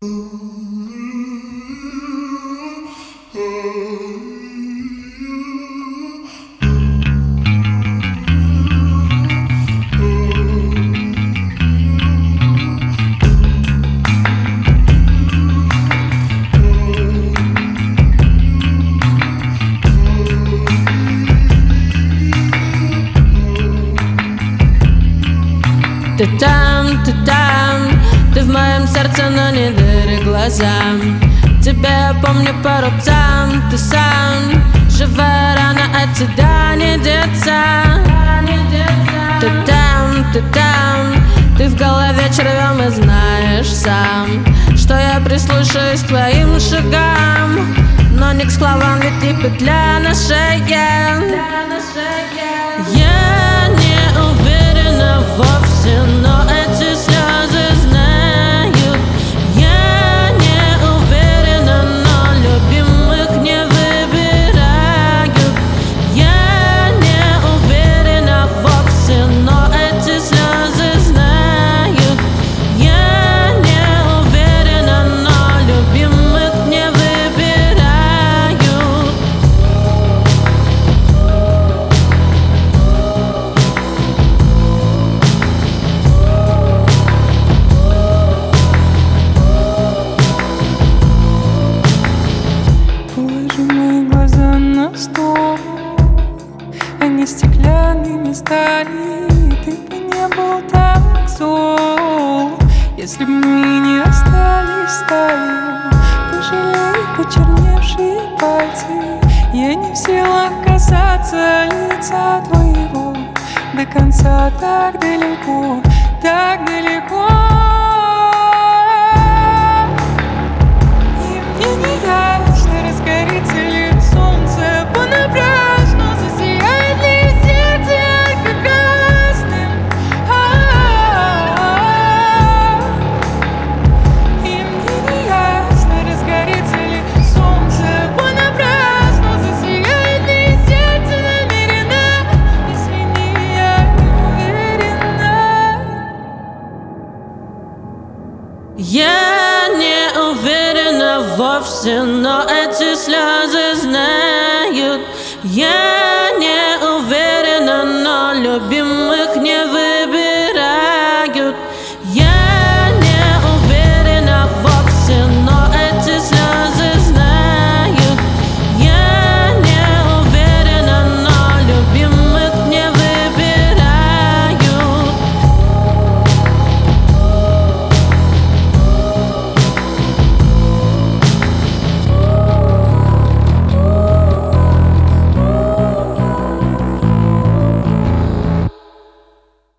Ты там, ты в моем сердце, но не дыри глазам. Тебя я помню по рубцам, ты сам живая рана, от тебя не деться. Ты там, ты в голове червем и знаешь сам, что я прислушаюсь к твоим шагам, но не к словам, ведь ты петля на шее. Я не уверена вовсе, но эти слезы знают. Я не уверена, но любимых не выбирают. Я не уверена вовсе, но эти слезы знают. Я не уверена, но любимых не выбирают. Они стеклянными стали, ты бы не был так зол, если бы мы не остались стаей. Пожалей почерневшие пальцы, я не в силах касаться лица твоего до конца, так далеко, так далеко. И мне не ясно, разгорится ли солнце понапрасну, засияет ли сердце ярко-красным. И мне не ясно, разгорится ли солнце понапрасну, засияет ли сердце намеренно, если не я не уверена. Я не уверена вовсе, но эти слезы знают. Я не уверена, но любимых не выбирают.